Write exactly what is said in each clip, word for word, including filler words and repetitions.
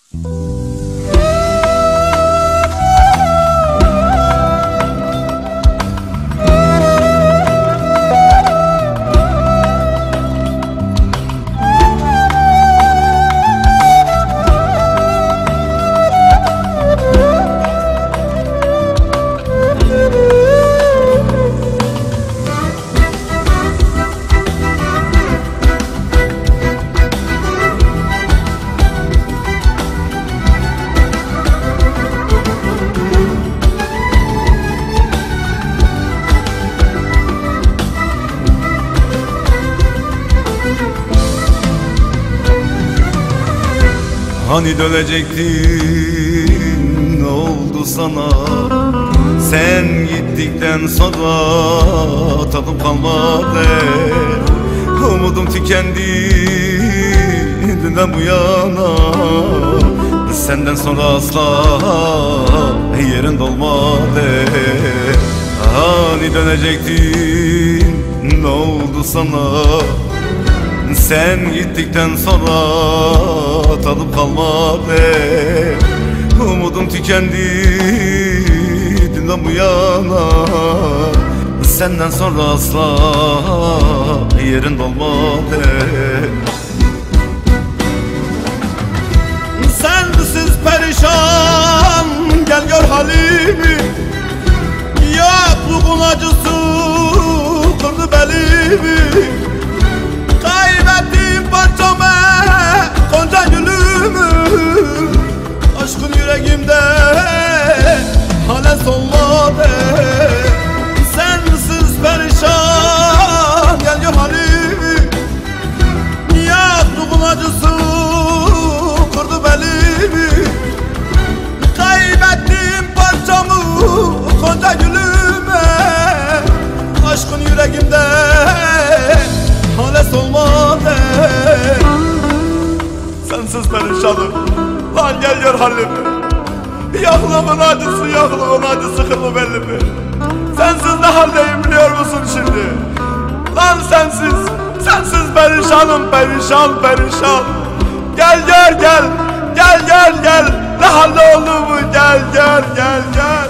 Hani dönecektin, ne oldu sana? Sen gittikten sonra tadım kalmadı. Umudum tükendi dünden bu yana. Senden sonra asla yerin dolmadı. Hani dönecektin, ne oldu sana? Sen gittikten sonra tadım kalmadı. Umudum tükendi dünden bu yana. Senden sonra asla yerin dolmadı. Sensiz perişan, gel gör halimi. Yokluğun acısı kırdı belimi. Kaybettim parçamı, gonca gülümü. Aşkın yüreğimde hala solmadı. Sensiz perişan, gel gör halimi. Yokluğun acısı kırdı belimi. Kaybettim parçamı, gonca gülümü. Aşkın yüreğimde hales olmadı. Sensiz perişanım, lan gel gör halimi. Yokluğun acısı, yokluğun acısı kırdı belimi. Sensiz ne haldeyim biliyor musun şimdi? Lan sensiz, sensiz perişanım, perişan perişan. Gel gör gel, gel gel gel. Ne halde olduğumu gel gel gel gel.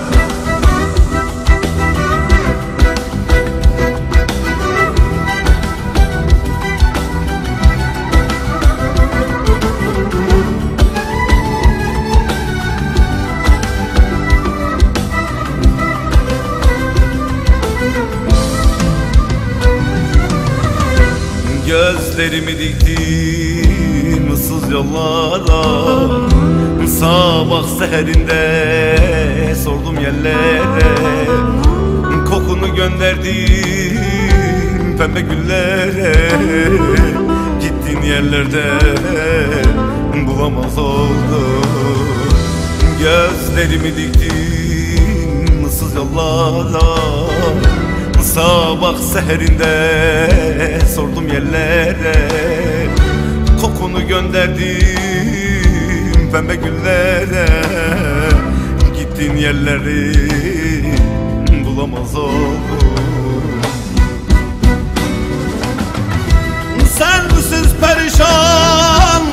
Gözlerimi diktim ıssız yollara. Sabah seherinde sordum yerlere. Kokunu gönderdim pembe güllere. Gittiğin yerlerde bulamaz oldum. Gözlerimi diktim ıssız yollara. Sabah seherinde sordum yerlere. Kokunu gönderdim pembe güllere. Gittiğin yerleri bulamaz oldum. Sensiz perişan,